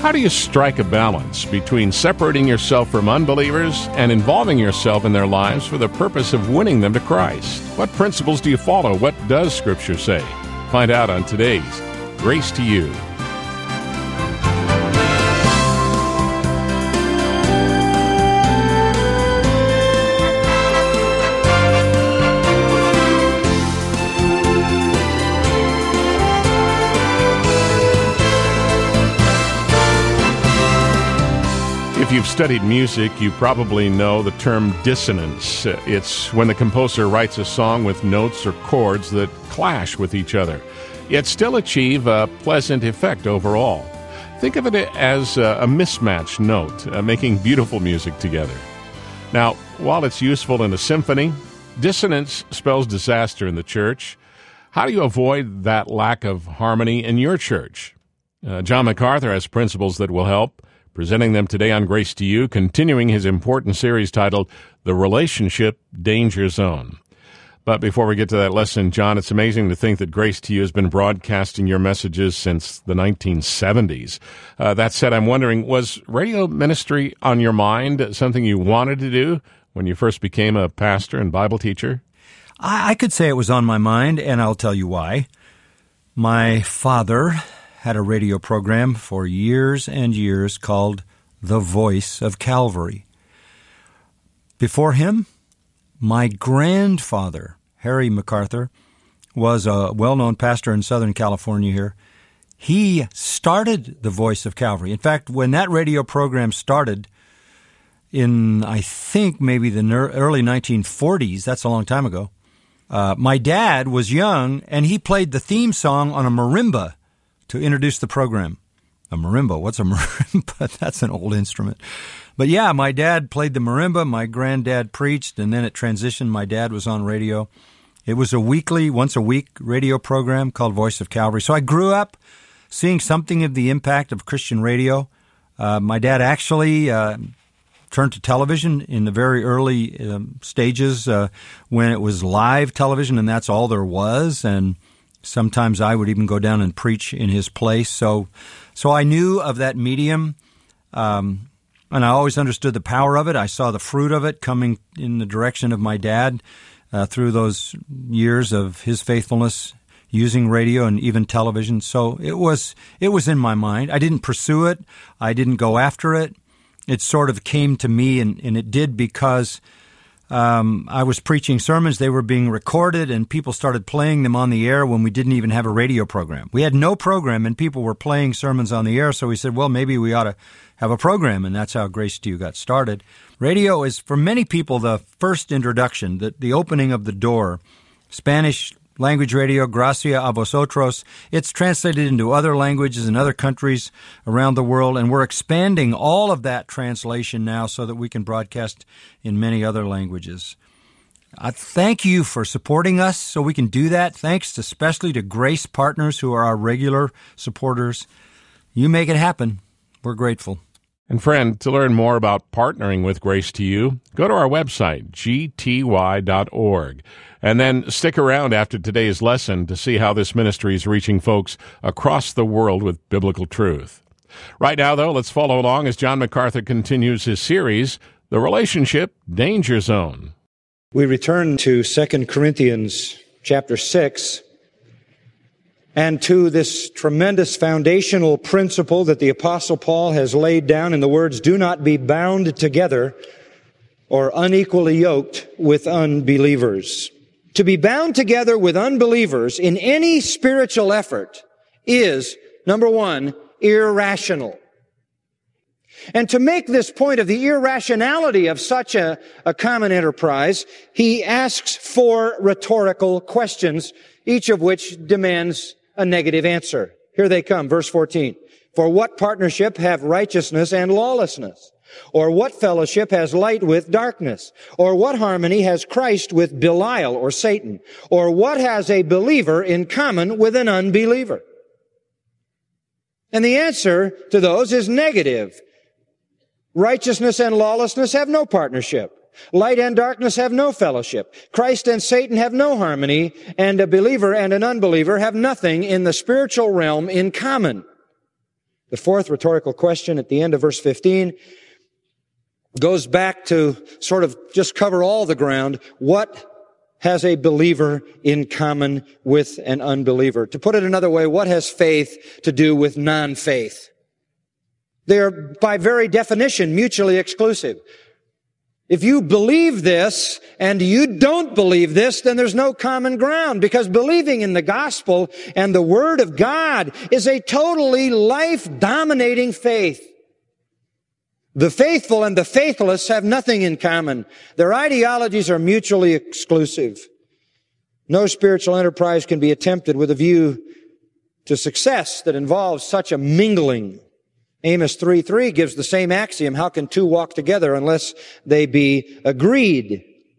How do you strike a balance between separating yourself from unbelievers and involving yourself in their lives for the purpose of winning them to Christ? What principles do you follow? What does Scripture say? Find out on today's Grace to You. If you've studied music, you probably know the term dissonance. It's when the composer writes a song with notes or chords that clash with each other, yet still achieve a pleasant effect overall. Think of it as a mismatched note, making beautiful music together. Now, while it's useful in a symphony, dissonance spells disaster in the church. How do you avoid that lack of harmony in your church? John MacArthur has principles that will help, presenting them today on Grace to You, continuing his important series titled The Relationship Danger Zone. But before we get to that lesson, John, it's amazing to think that Grace to You has been broadcasting your messages since the 1970s. That said, I'm wondering, was radio ministry on your mind, something you wanted to do when you first became a pastor and Bible teacher? I could say it was on my mind, and I'll tell you why. My father had a radio program for years and years called The Voice of Calvary. Before him, my grandfather, Harry MacArthur, was a well-known pastor in Southern California here. He started The Voice of Calvary. In fact, when that radio program started in, I think, maybe the early 1940s, that's a long time ago, my dad was young, and he played the theme song on a marimba to introduce the program. A marimba, what's a marimba? That's an old instrument. But yeah, my dad played the marimba, my granddad preached, and then it transitioned. My dad was on radio. It was a weekly, once-a-week radio program called Voice of Calvary. So I grew up seeing something of the impact of Christian radio. My dad actually turned to television in the very early stages when it was live television, and that's all there was, and sometimes I would even go down and preach in his place. So I knew of that medium, and I always understood the power of it. I saw the fruit of it coming in the direction of my dad through those years of his faithfulness using radio and even television. So it was in my mind. I didn't pursue it. I didn't go after it. It sort of came to me, and it did because I was preaching sermons. They were being recorded, and people started playing them on the air when we didn't even have a radio program. We had no program, and people were playing sermons on the air, so we said, well, maybe we ought to have a program, and that's how Grace to You got started. Radio is, for many people, the first introduction, the opening of the door. Spanish language radio, Gracia a Vosotros. It's translated into other languages in other countries around the world, and we're expanding all of that translation now so that we can broadcast in many other languages. I thank you for supporting us so we can do that. Thanks especially to Grace Partners, who are our regular supporters. You make it happen. We're grateful. And friend, to learn more about partnering with Grace to You, go to our website, gty.org. And then stick around after today's lesson to see how this ministry is reaching folks across the world with biblical truth. Right now, though, let's follow along as John MacArthur continues his series, The Relationship Danger Zone. We return to 2 Corinthians chapter 6 and to this tremendous foundational principle that the Apostle Paul has laid down in the words, do not be bound together or unequally yoked with unbelievers. To be bound together with unbelievers in any spiritual effort is, number one, irrational. And to make this point of the irrationality of such a common enterprise, he asks 4 rhetorical questions, each of which demands a negative answer. Here they come, verse 14. For what partnership have righteousness and lawlessness? Or what fellowship has light with darkness? Or what harmony has Christ with Belial or Satan? Or what has a believer in common with an unbeliever? And the answer to those is negative. Righteousness and lawlessness have no partnership. Light and darkness have no fellowship. Christ and Satan have no harmony, and a believer and an unbeliever have nothing in the spiritual realm in common. The fourth rhetorical question at the end of verse 15 goes back to sort of just cover all the ground. What has a believer in common with an unbeliever? To put it another way, what has faith to do with non-faith? They are, by very definition, mutually exclusive. If you believe this and you don't believe this, then there's no common ground, because believing in the gospel and the Word of God is a totally life-dominating faith. The faithful and the faithless have nothing in common. Their ideologies are mutually exclusive. No spiritual enterprise can be attempted with a view to success that involves such a mingling. Amos 3:3 gives the same axiom: how can two walk together unless they be agreed?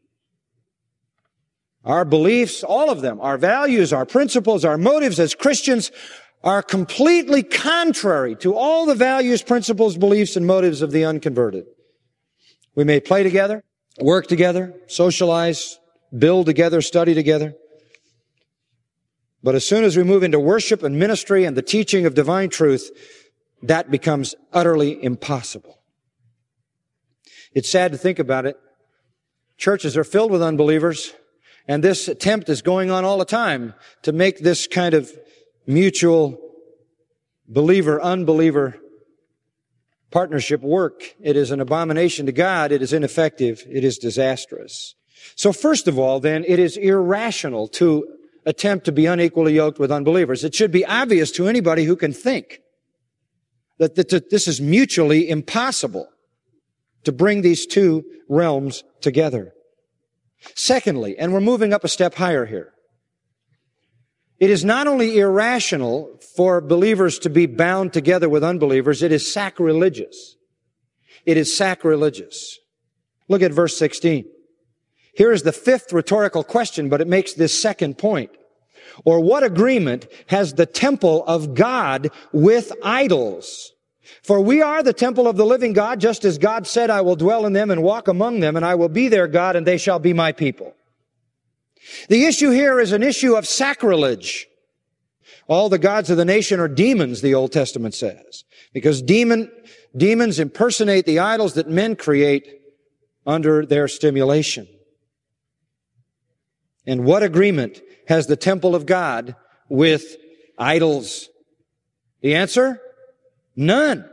Our beliefs, all of them, our values, our principles, our motives as Christians are completely contrary to all the values, principles, beliefs, and motives of the unconverted. We may play together, work together, socialize, build together, study together. But as soon as we move into worship and ministry and the teaching of divine truth, that becomes utterly impossible. It's sad to think about it. Churches are filled with unbelievers, and this attempt is going on all the time to make this kind of mutual believer-unbeliever partnership work. It is an abomination to God. It is ineffective. It is disastrous. So first of all, then, it is irrational to attempt to be unequally yoked with unbelievers. It should be obvious to anybody who can think that this is mutually impossible to bring these two realms together. Secondly, and we're moving up a step higher here, it is not only irrational for believers to be bound together with unbelievers, it is sacrilegious. It is sacrilegious. Look at verse 16. Here is the fifth rhetorical question, but it makes this second point. Or what agreement has the temple of God with idols? For we are the temple of the living God, just as God said, I will dwell in them and walk among them, and I will be their God, and they shall be my people. The issue here is an issue of sacrilege. All the gods of the nation are demons, the Old Testament says, because demons impersonate the idols that men create under their stimulation. And what agreement has the temple of God with idols? The answer? None.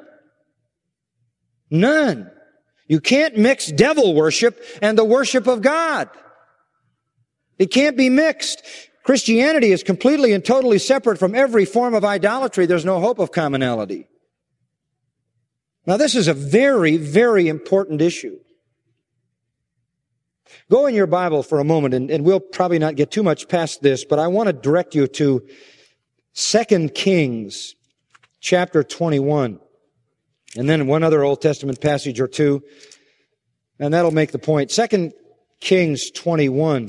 None. You can't mix devil worship and the worship of God. It can't be mixed. Christianity is completely and totally separate from every form of idolatry. There's no hope of commonality. Now, this is a very, very important issue. Go in your Bible for a moment, and we'll probably not get too much past this, but I want to direct you to 2 Kings chapter 21, and then one other Old Testament passage or two, and that'll make the point. 2 Kings 21.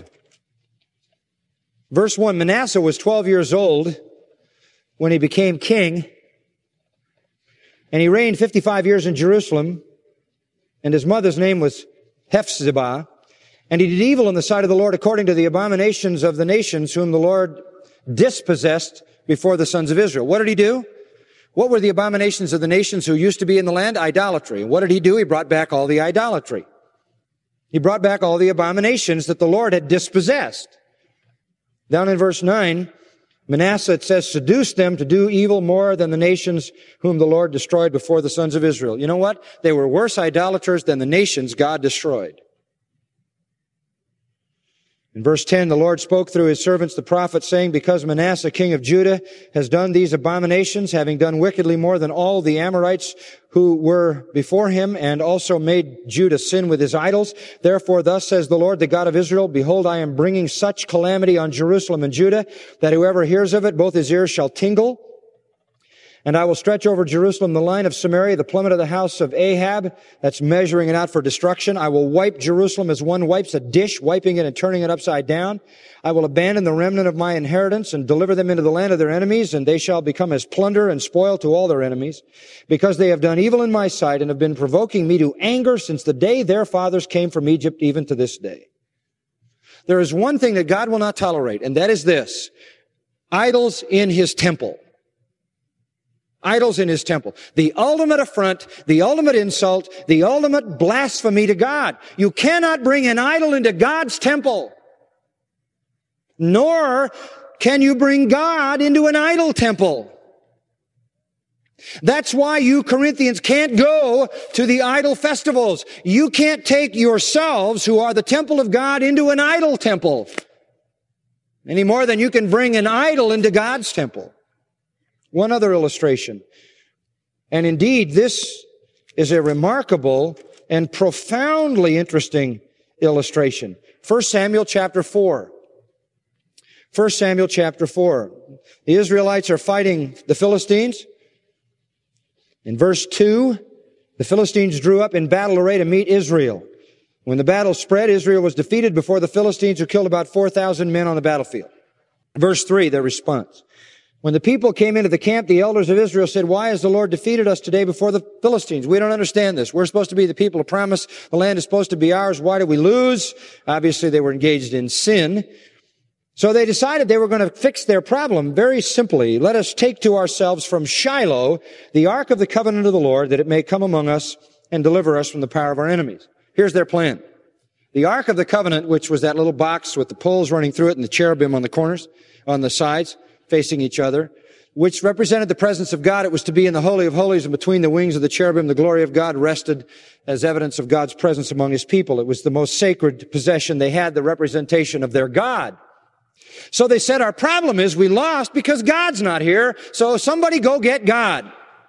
Verse 1, Manasseh was 12 years old when he became king, and he reigned 55 years in Jerusalem, and his mother's name was Hephzibah. And he did evil in the sight of the Lord according to the abominations of the nations whom the Lord dispossessed before the sons of Israel. What did he do? What were the abominations of the nations who used to be in the land? Idolatry. And what did he do? He brought back all the idolatry. He brought back all the abominations that the Lord had dispossessed. Down in verse 9, Manasseh, it says, seduced them to do evil more than the nations whom the Lord destroyed before the sons of Israel. You know what? They were worse idolaters than the nations God destroyed. In verse 10, the Lord spoke through his servants, the prophets, saying, because Manasseh, king of Judah, has done these abominations, having done wickedly more than all the Amorites who were before him, and also made Judah sin with his idols. Therefore, thus says the Lord, the God of Israel, behold, I am bringing such calamity on Jerusalem and Judah, that whoever hears of it, both his ears shall tingle. And I will stretch over Jerusalem the line of Samaria, the plummet of the house of Ahab. That's measuring it out for destruction. I will wipe Jerusalem as one wipes a dish, wiping it and turning it upside down. I will abandon the remnant of my inheritance and deliver them into the land of their enemies, and they shall become as plunder and spoil to all their enemies, because they have done evil in my sight and have been provoking me to anger since the day their fathers came from Egypt, even to this day. There is one thing that God will not tolerate, and that is this: idols in his temple. Idols in his temple. The ultimate affront, the ultimate insult, the ultimate blasphemy to God. You cannot bring an idol into God's temple. Nor can you bring God into an idol temple. That's why you Corinthians can't go to the idol festivals. You can't take yourselves, who are the temple of God, into an idol temple. Any more than you can bring an idol into God's temple. One other illustration. And indeed, this is a remarkable and profoundly interesting illustration. 1 Samuel chapter 4. 1 Samuel chapter 4. The Israelites are fighting the Philistines. In verse 2, the Philistines drew up in battle array to meet Israel. When the battle spread, Israel was defeated before the Philistines, who killed about 4,000 men on the battlefield. Verse 3, their response. When the people came into the camp, the elders of Israel said, "Why has the Lord defeated us today before the Philistines? We don't understand this. We're supposed to be the people of promise. The land is supposed to be ours. Why do we lose?" Obviously, they were engaged in sin. So they decided they were going to fix their problem very simply. "Let us take to ourselves from Shiloh the ark of the covenant of the Lord, that it may come among us and deliver us from the power of our enemies." Here's their plan. The ark of the covenant, which was that little box with the poles running through it and the cherubim on the corners, on the sides, facing each other, which represented the presence of God. It was to be in the Holy of Holies, and between the wings of the cherubim, the glory of God rested as evidence of God's presence among his people. It was the most sacred possession they had, the representation of their God. So they said, our problem is we lost because God's not here, so somebody go get God.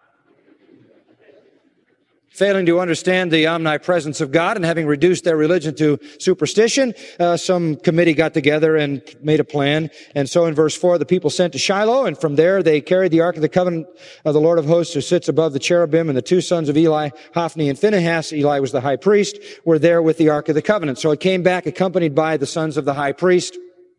Failing to understand the omnipresence of God and having reduced their religion to superstition, some committee got together and made a plan. And so in verse 4, the people sent to Shiloh, and from there they carried the ark of the covenant of the Lord of hosts, who sits above the cherubim, and the two sons of Eli, Hophni and Phinehas, Eli was the high priest, were there with the ark of the covenant. So it came back accompanied by the sons of the high priest.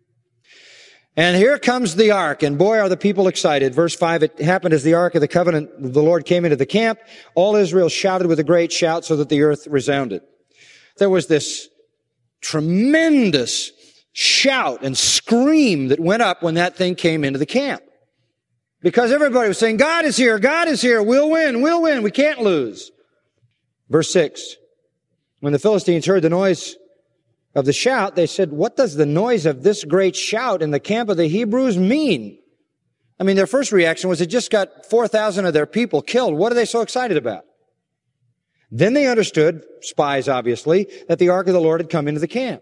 And here comes the ark, and boy, are the people excited. Verse 5, it happened as the ark of the covenant of the Lord came into the camp. All Israel shouted with a great shout so that the earth resounded. There was this tremendous shout and scream that went up when that thing came into the camp. Because everybody was saying, God is here, we'll win, we can't lose. Verse 6, when the Philistines heard the noise of the shout, they said, what does the noise of this great shout in the camp of the Hebrews mean? I mean, their first reaction was, it just got 4,000 of their people killed. What are they so excited about? Then they understood, spies obviously, that the ark of the Lord had come into the camp.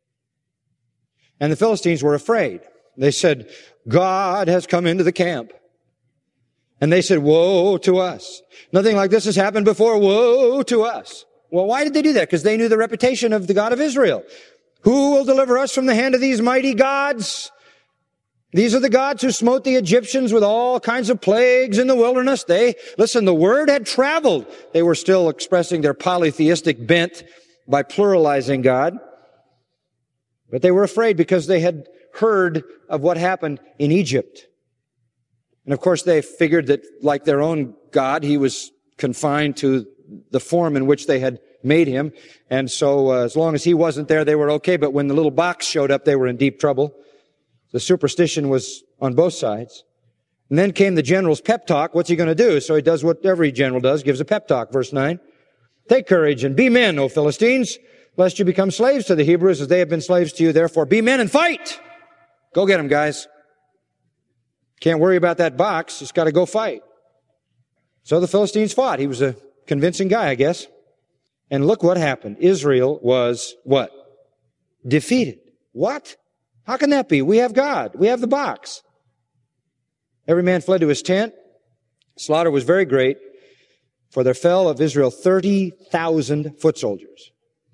And the Philistines were afraid. They said, God has come into the camp. And they said, woe to us. Nothing like this has happened before. Woe to us. Well, why did they do that? Because they knew the reputation of the God of Israel. Who will deliver us from the hand of these mighty gods? These are the gods who smote the Egyptians with all kinds of plagues in the wilderness. Listen, the word had traveled. They were still expressing their polytheistic bent by pluralizing God. But they were afraid because they had heard of what happened in Egypt. And of course, they figured that, like their own God, he was confined to the form in which they had made him. And so as long as he wasn't there, they were okay. But when the little box showed up, they were in deep trouble. The superstition was on both sides. And then came the general's pep talk. What's he going to do? So he does what every general does, gives a pep talk. Verse 9. Take courage and be men, O Philistines, lest you become slaves to the Hebrews as they have been slaves to you. Therefore, be men and fight. Go get them, guys. Can't worry about that box. Just got to go fight. So the Philistines fought. He was a convincing guy, I guess. And look what happened. Israel was what? Defeated. What? How can that be? We have God. We have the box. Every man fled to his tent. Slaughter was very great, for there fell of Israel 30,000 foot soldiers.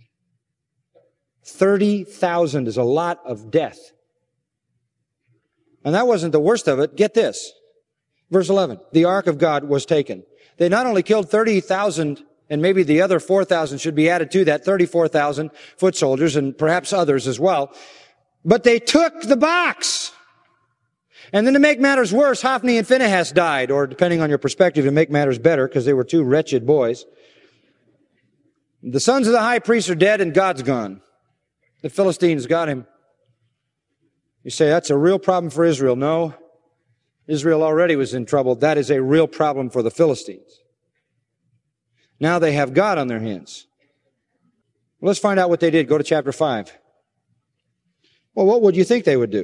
30,000 is a lot of death. And that wasn't the worst of it. Get this. Verse 11. The ark of God was taken. They not only killed 30,000, and maybe the other 4,000 should be added to that, 34,000 foot soldiers, and perhaps others as well, but they took the box. And then to make matters worse, Hophni and Phinehas died, or depending on your perspective, to make matters better, because they were two wretched boys. The sons of the high priest are dead, and God's gone. The Philistines got him. You say, that's a real problem for Israel. No. Israel already was in trouble. That is a real problem for the Philistines. Now they have God on their hands. Well, let's find out what they did. Go to chapter 5. Well, what would you think they would do?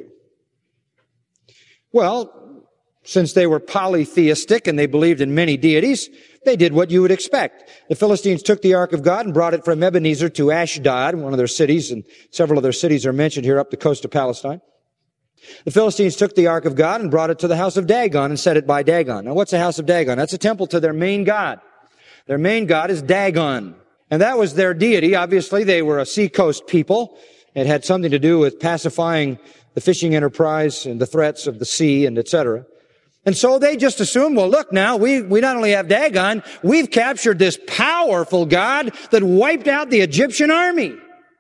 Well, since they were polytheistic and they believed in many deities, they did what you would expect. The Philistines took the ark of God and brought it from Ebenezer to Ashdod, one of their cities, and several of their cities are mentioned here up the coast of Palestine. The Philistines took the ark of God and brought it to the house of Dagon and set it by Dagon. Now, what's the house of Dagon? That's a temple to their main god. Their main god is Dagon. And that was their deity. Obviously, they were a seacoast people. It had something to do with pacifying the fishing enterprise and the threats of the sea and etc. And so they just assumed, well, look now, we not only have Dagon, we've captured this powerful god that wiped out the Egyptian army.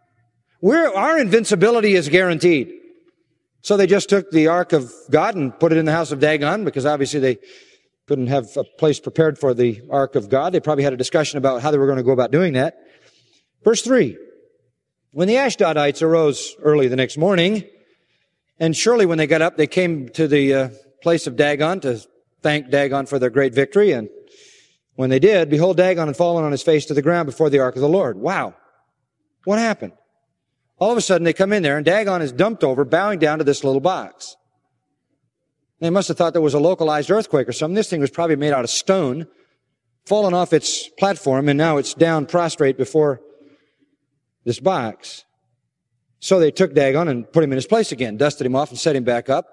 Our invincibility is guaranteed. So they just took the ark of God and put it in the house of Dagon, because obviously they couldn't have a place prepared for the ark of God. They probably had a discussion about how they were going to go about doing that. Verse 3. When the Ashdodites arose early the next morning, and surely when they got up, they came to the place of Dagon to thank Dagon for their great victory. And when they did, behold, Dagon had fallen on his face to the ground before the ark of the Lord. Wow. What happened? All of a sudden they come in there and Dagon is dumped over, bowing down to this little box. They must have thought there was a localized earthquake or something. This thing was probably made out of stone, fallen off its platform, and now it's down prostrate before this box. So they took Dagon and put him in his place again, dusted him off and set him back up.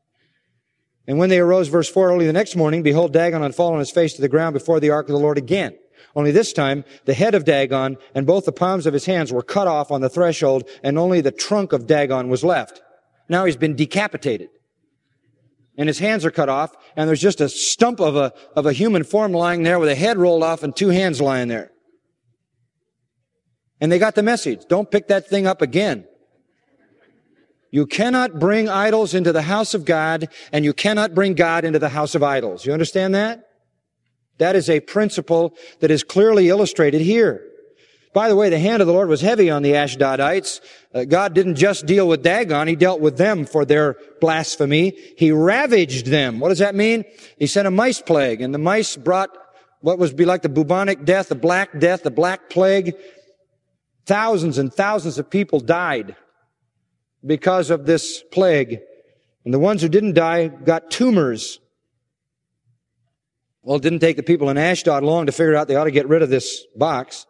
And when they arose, verse 4, early the next morning, behold, Dagon had fallen on his face to the ground before the ark of the Lord again. Only this time, the head of Dagon and both the palms of his hands were cut off on the threshold, and only the trunk of Dagon was left. Now he's been decapitated. And his hands are cut off, and there's just a stump of a human form lying there with a head rolled off and two hands lying there. And they got the message. Don't pick that thing up again. You cannot bring idols into the house of God, and you cannot bring God into the house of idols. You understand that? That is a principle that is clearly illustrated here. By the way, the hand of the Lord was heavy on the Ashdodites. God didn't just deal with Dagon, He dealt with them for their blasphemy. He ravaged them. What does that mean? He sent a mice plague, and the mice brought what was be like the bubonic death, the black plague. Thousands and thousands of people died because of this plague. And the ones who didn't die got tumors. Well, it didn't take the people in Ashdod long to figure out they ought to get rid of this box.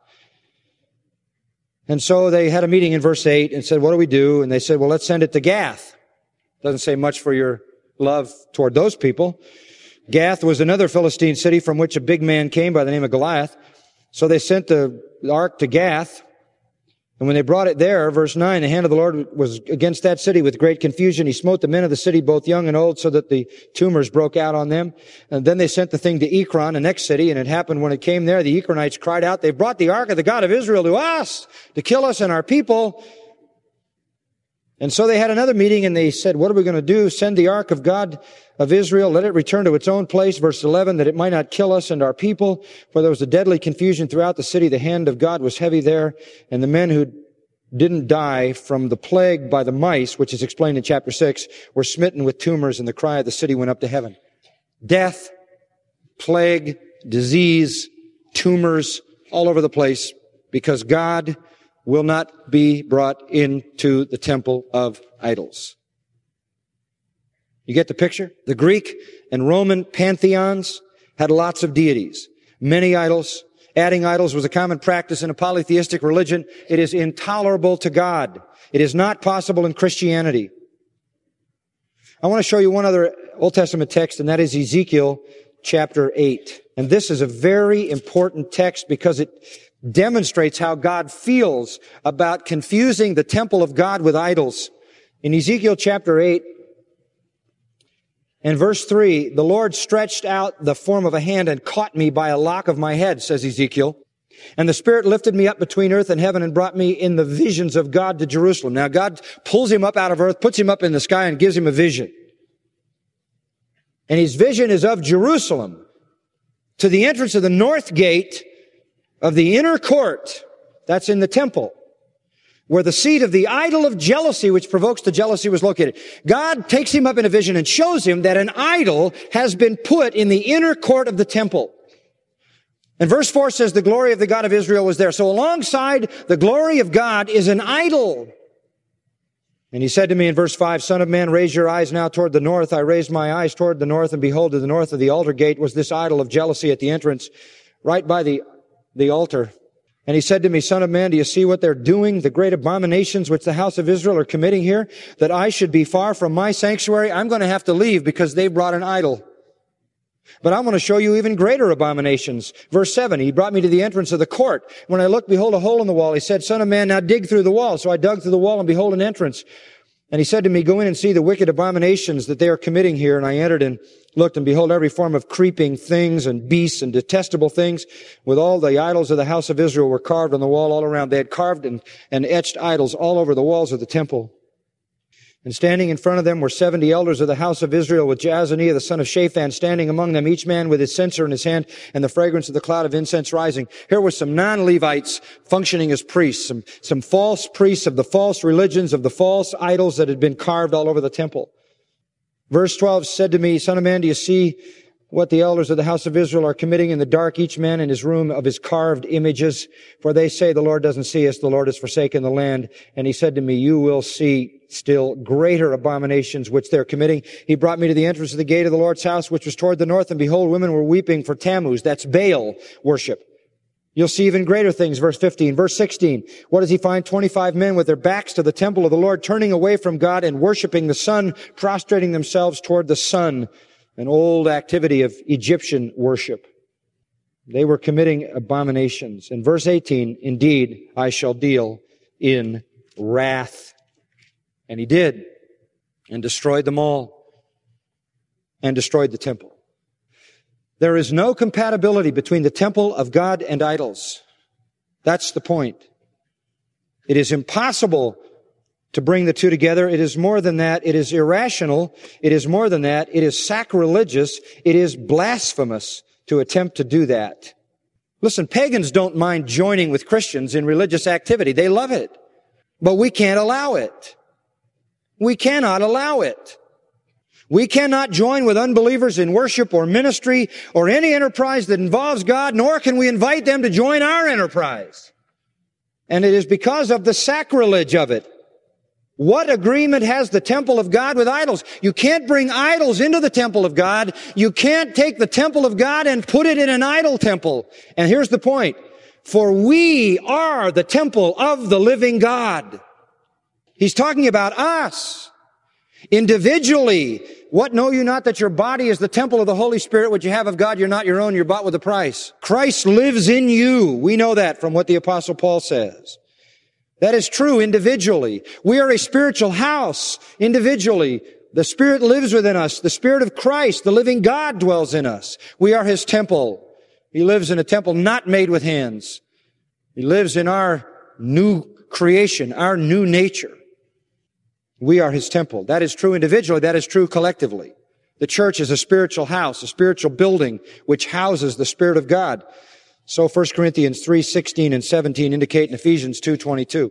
And so they had a meeting in verse 8 and said, what do we do? And they said, well, let's send it to Gath. Doesn't say much for your love toward those people. Gath was another Philistine city from which a big man came by the name of Goliath. So they sent the ark to Gath. And when they brought it there, verse 9, the hand of the Lord was against that city with great confusion. He smote the men of the city, both young and old, so that the tumors broke out on them. And then they sent the thing to Ekron, the next city, and it happened when it came there, the Ekronites cried out, they brought the ark of the God of Israel to us, to kill us and our people. And so they had another meeting, and they said, what are we going to do? Send the ark of God of Israel, let it return to its own place, verse 11, that it might not kill us and our people. For there was a deadly confusion throughout the city. The hand of God was heavy there, and the men who didn't die from the plague by the mice, which is explained in chapter 6, were smitten with tumors, and the cry of the city went up to heaven. Death, plague, disease, tumors, all over the place, because God will not be brought into the temple of idols. You get the picture? The Greek and Roman pantheons had lots of deities, many idols. Adding idols was a common practice in a polytheistic religion. It is intolerable to God. It is not possible in Christianity. I want to show you one other Old Testament text, and that is Ezekiel chapter 8. And this is a very important text because it demonstrates how God feels about confusing the temple of God with idols. In Ezekiel chapter 8, in verse 3, the Lord stretched out the form of a hand and caught me by a lock of my head, says Ezekiel. And the Spirit lifted me up between earth and heaven and brought me in the visions of God to Jerusalem. Now God pulls him up out of earth, puts him up in the sky, and gives him a vision. And his vision is of Jerusalem, to the entrance of the north gate of the inner court. That's in the temple. where the seat of the idol of jealousy, which provokes the jealousy, was located. God takes him up in a vision and shows him that an idol has been put in the inner court of the temple. And verse 4 says the glory of the God of Israel was there. So alongside the glory of God is an idol. And he said to me in verse 5, Son of man, raise your eyes now toward the north. I raised my eyes toward the north, and behold, to the north of the altar gate was this idol of jealousy at the entrance, right by the altar. And he said to me, Son of man, do you see what they're doing, the great abominations which the house of Israel are committing here? That I should be far from my sanctuary? I'm going to have to leave because they brought an idol. But I'm going to show you even greater abominations. Verse 7, he brought me to the entrance of the court. When I looked, behold, a hole in the wall. He said, Son of man, now dig through the wall. So I dug through the wall, and behold, an entrance. And he said to me, Go in and see the wicked abominations that they are committing here. And I entered and looked, and behold, every form of creeping things and beasts and detestable things with all the idols of the house of Israel were carved on the wall all around. They had carved and etched idols all over the walls of the temple. And standing in front of them were 70 elders of the house of Israel, with Jaazaniah the son of Shaphan standing among them, each man with his censer in his hand, and the fragrance of the cloud of incense rising. Here were some non-Levites functioning as priests, some false priests of the false religions, of the false idols that had been carved all over the temple. Verse 12 said to me, Son of man, do you see what the elders of the house of Israel are committing in the dark, each man in his room of his carved images? For they say, the Lord doesn't see us, the Lord has forsaken the land. And he said to me, you will see still greater abominations which they're committing. He brought me to the entrance of the gate of the Lord's house, which was toward the north, and behold, women were weeping for Tammuz. That's Baal worship. You'll see even greater things. Verse 15. Verse 16. What does he find? 25 men with their backs to the temple of the Lord, turning away from God and worshiping the sun, prostrating themselves toward the sun. An old activity of Egyptian worship. They were committing abominations. In verse 18, indeed, I shall deal in wrath. And he did, and destroyed them all, and destroyed the temple. There is no compatibility between the temple of God and idols. That's the point. It is impossible to bring the two together. It is more than that. It is irrational. It is more than that. It is sacrilegious. It is blasphemous to attempt to do that. Listen, pagans don't mind joining with Christians in religious activity. They love it. But we can't allow it. We cannot allow it. We cannot join with unbelievers in worship or ministry or any enterprise that involves God, nor can we invite them to join our enterprise. And it is because of the sacrilege of it. What agreement has the temple of God with idols? You can't bring idols into the temple of God. You can't take the temple of God and put it in an idol temple. And here's the point. For we are the temple of the living God. He's talking about us. Individually. What know you not that your body is the temple of the Holy Spirit, which you have of God? You're not your own. You're bought with a price. Christ lives in you. We know that from what the Apostle Paul says. That is true individually. We are a spiritual house individually. The Spirit lives within us. The Spirit of Christ, the living God, dwells in us. We are His temple. He lives in a temple not made with hands. He lives in our new creation, our new nature. We are His temple. That is true individually. That is true collectively. The church is a spiritual house, a spiritual building which houses the Spirit of God. So 1 Corinthians 3:16 and 17 indicate in Ephesians 2:22.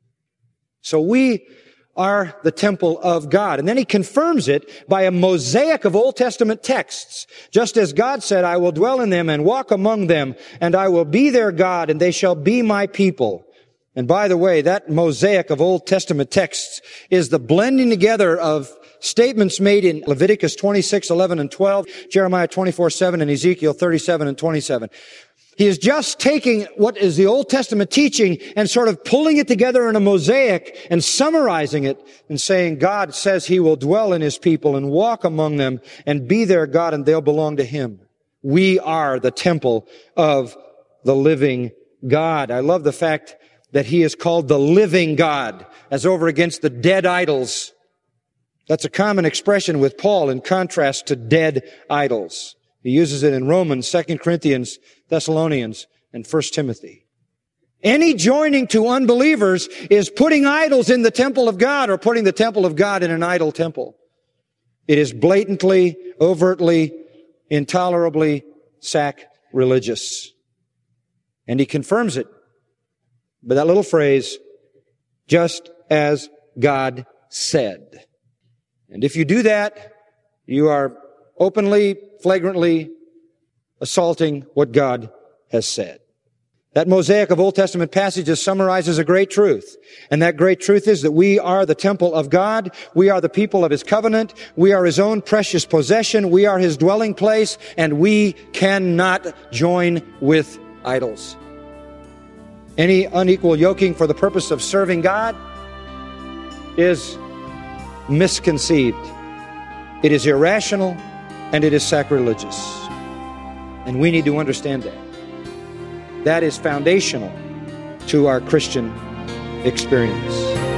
So we are the temple of God. And then he confirms it by a mosaic of Old Testament texts. Just as God said, I will dwell in them and walk among them, and I will be their God, and they shall be my people. And by the way, that mosaic of Old Testament texts is the blending together of statements made in Leviticus 26:11 and 12, Jeremiah 24:7, and Ezekiel 37 and 27. He is just taking what is the Old Testament teaching and sort of pulling it together in a mosaic and summarizing it and saying God says He will dwell in His people and walk among them and be their God, and they'll belong to Him. We are the temple of the living God. I love the fact that He is called the living God as over against the dead idols. That's a common expression with Paul in contrast to dead idols. He uses it in Romans, 2 Corinthians, Thessalonians, and 1 Timothy. Any joining to unbelievers is putting idols in the temple of God or putting the temple of God in an idol temple. It is blatantly, overtly, intolerably sacrilegious. And he confirms it by that little phrase, just as God said. And if you do that, you are openly, flagrantly assaulting what God has said. That mosaic of Old Testament passages summarizes a great truth. And that great truth is that we are the temple of God. We are the people of His covenant. We are His own precious possession. We are His dwelling place. And we cannot join with idols. Any unequal yoking for the purpose of serving God is misconceived. It is irrational and it is sacrilegious. And we need to understand that. That is foundational to our Christian experience.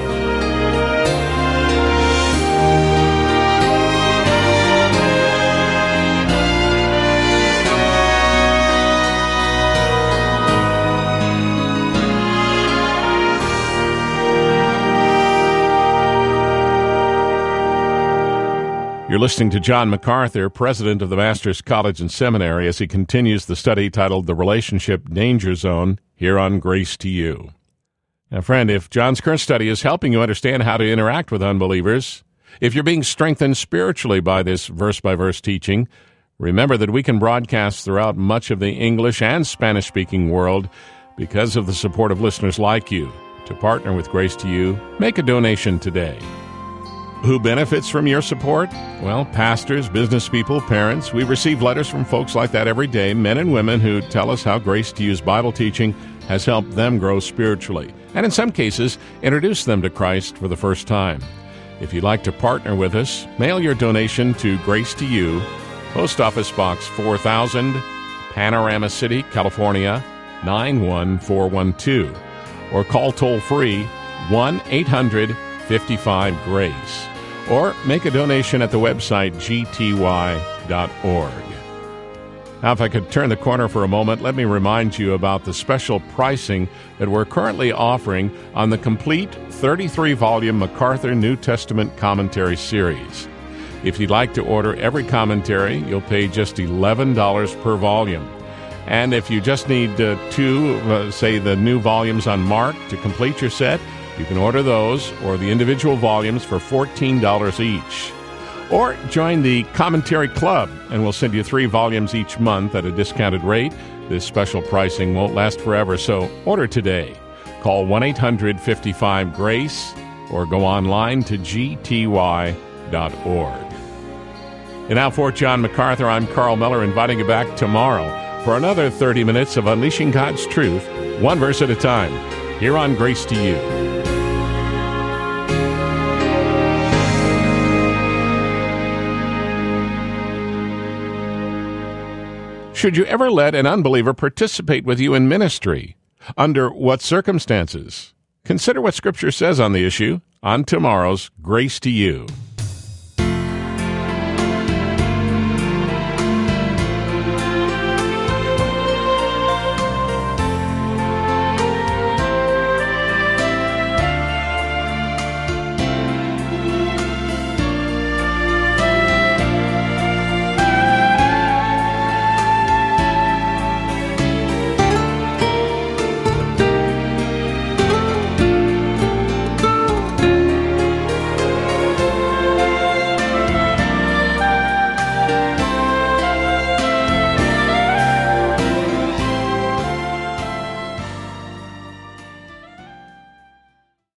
You're listening to John MacArthur, president of the Master's College and Seminary, as he continues the study titled The Relationship Danger Zone, here on Grace to You. Now, friend, if John's current study is helping you understand how to interact with unbelievers, if you're being strengthened spiritually by this verse-by-verse teaching, remember that we can broadcast throughout much of the English and Spanish-speaking world because of the support of listeners like you. To partner with Grace to You, make a donation today. Who benefits from your support? Well, pastors, business people, parents. We receive letters from folks like that every day, men and women who tell us how Grace to You's Bible teaching has helped them grow spiritually, and in some cases, introduce them to Christ for the first time. If you'd like to partner with us, mail your donation to Grace to You, Post Office Box 4000, Panorama City, California, 91412, or call toll-free 1-800-55-GRACE. Or make a donation at the website gty.org. Now, if I could turn the corner for a moment, let me remind you about the special pricing that we're currently offering on the complete 33-volume MacArthur New Testament Commentary series. If you'd like to order every commentary, you'll pay just $11 per volume. And if you just need two, say the new volumes on Mark to complete your set, you can order those or the individual volumes for $14 each. Or join the Commentary Club, and we'll send you 3 volumes each month at a discounted rate. This special pricing won't last forever, so order today. Call 1-800-55-GRACE or go online to gty.org. And now for John MacArthur, I'm Carl Miller, inviting you back tomorrow for another 30 minutes of Unleashing God's Truth, one verse at a time, here on Grace to You. Should you ever let an unbeliever participate with you in ministry? Under what circumstances? Consider what Scripture says on the issue on tomorrow's Grace to You.